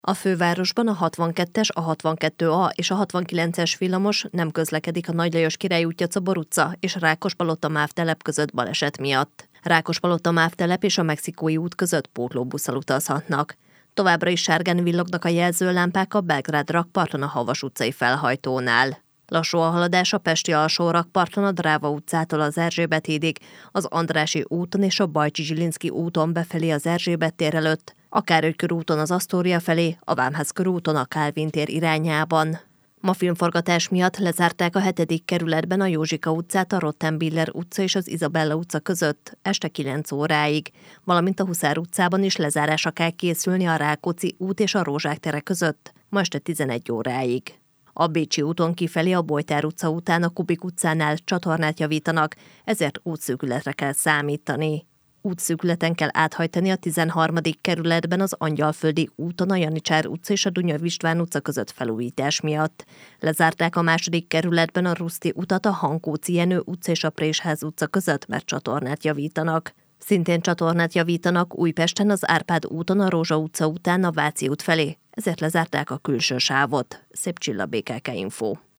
A fővárosban a 62-es, a 62A és a 69-es villamos nem közlekedik a Nagy Lajos Király útja Czobor utca és Rákospalota MÁV telep között baleset miatt. Rákospalota MÁV telep és a Mexikói út között pótlóbusszal utazhatnak. Továbbra is sárgán villognak a jelzőlámpák a Belgrád rakparton a Havas utcai felhajtónál. Lassú a haladás a pesti alsó rakparton a Dráva utcától az Erzsébet hídig, az Andrássy úton és a Bajcsy-Zsilinszky úton befelé az Erzsébet tér előtt, a Károly körúton az Asztória felé, a Vámház körúton a Kálvin tér irányában. Ma filmforgatás miatt lezárták a 7. kerületben a Józsika utcát, a Rottenbiller utca és az Izabella utca között este 9 óráig, valamint a Huszár utcában is lezárásra kell készülni a Rákóczi út és a Rózsák tere között, ma este 11 óráig. A Bécsi úton kifelé a Bojtár utca után a Kubik utcánál csatornát javítanak, ezért útszűkületre kell számítani. Útszűkületen kell áthajtani a 13. kerületben az Angyalföldi úton a Janicsár utca és a Dunyov István utca között felújítás miatt. Lezárták a 2. kerületben a Ruszti utat a Hankóczi Jenő utca és a Présház utca között, mert csatornát javítanak. Szintén csatornát javítanak Újpesten az Árpád úton a Rózsa utca után a Váci út felé, ezért lezárták a külső sávot. Szép Csilla, BKK Info.